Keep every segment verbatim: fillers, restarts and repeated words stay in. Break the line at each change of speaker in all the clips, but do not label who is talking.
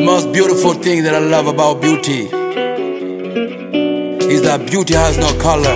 most beautiful thing that I love about beauty is that beauty has no color,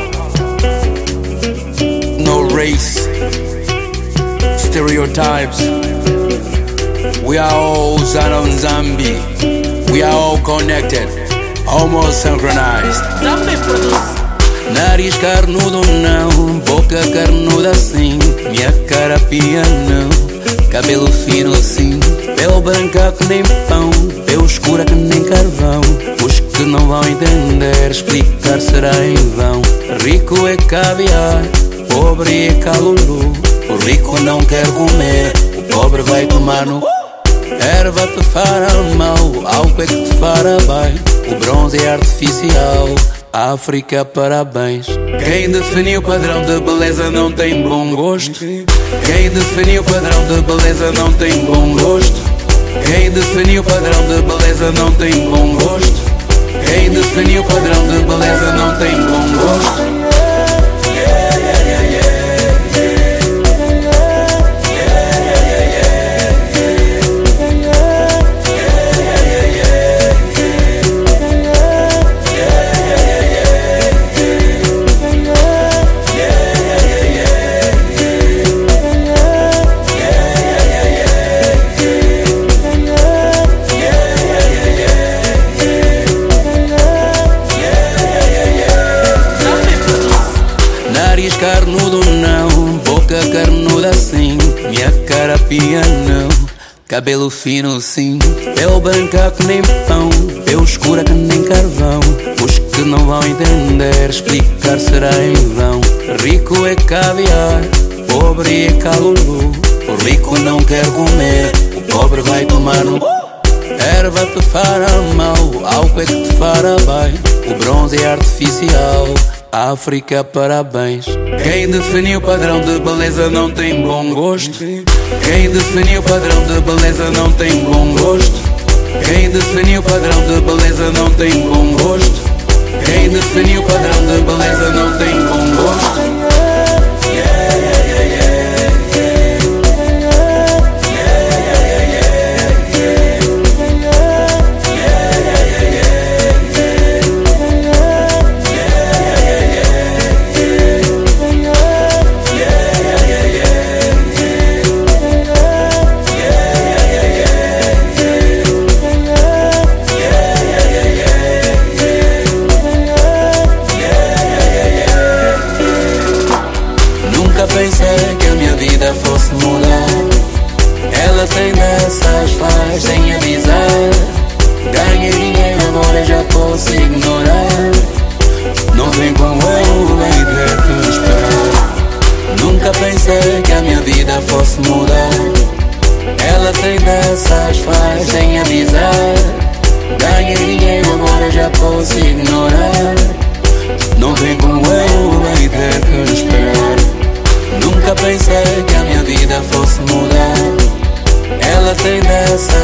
no race, stereotypes. We are all Zanon Zambi. We are all connected, almost synchronized. Nariz carnudo não, boca carnuda sim, minha cara piano, cabelo fino sim, pele branca que nem pão, pele escura que nem carvão. Os que não vão entender, explicar será em vão. Rico é caviar, pobre é calulu. O rico não quer comer, o pobre vai tomar no... Erva te fará mal, álcool é que te fará bem. O bronze é artificial, África, parabéns. Quem definiu o padrão de beleza não tem bom gosto. Quem definiu o padrão de beleza não tem bom gosto. Quem definiu o padrão de beleza não tem bom gosto. Quem definiu o padrão de beleza não tem bom gosto. Nariz carnudo não, boca carnuda sim, minha cara piano, cabelo fino sim, pele branca que nem pão, pele escura que nem carvão. Os que não vão entender, explicar será em vão. Rico é caviar, pobre é calulu. O rico não quer comer, o pobre vai tomar no... Erva te fará mal, álcool é que te fará bem. O bronze é artificial, África, parabéns. Quem definiu o padrão de beleza não tem bom gosto. Quem definiu o padrão de beleza não tem bom gosto. Quem definiu o padrão de beleza não tem bom gosto. Quem definiu o padrão de beleza não tem bom gosto. Pensei que a minha vida fosse mudar. Ela tem dessas, faz sem avisar. Ganhei dinheiro, agora já posso ignorar. Não vem com eu, vem ter que esperar. Nunca pensei que a minha vida fosse mudar. Ela tem dessas, faz sem avisar. Ganhei dinheiro, agora já posso ignorar. Não vem com eu, vem ter que esperar. Nunca pensei que a minha vida fosse mudar. Ela tem dessa,